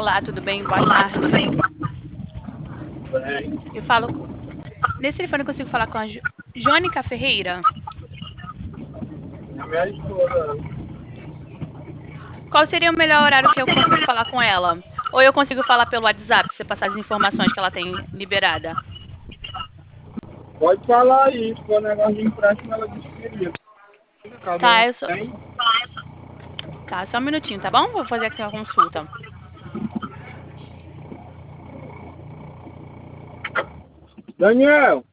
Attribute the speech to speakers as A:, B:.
A: Olá, tudo bem? Boa tarde.
B: Bem,
A: Eu falo. Nesse telefone eu consigo falar com a Jônica Ferreira?
B: a minha esposa,
A: Qual seria o melhor horário que eu consigo falar com ela? Ou eu consigo falar pelo WhatsApp, se você passar as informações que ela tem liberada?
B: pode falar aí, se for negócio de empréstimo, ela disse que queria. Caso
A: Tá,
B: não
A: eu só...
B: tem,
A: Tá, só um minutinho, tá bom? Vou fazer aqui a consulta.
B: Daniel,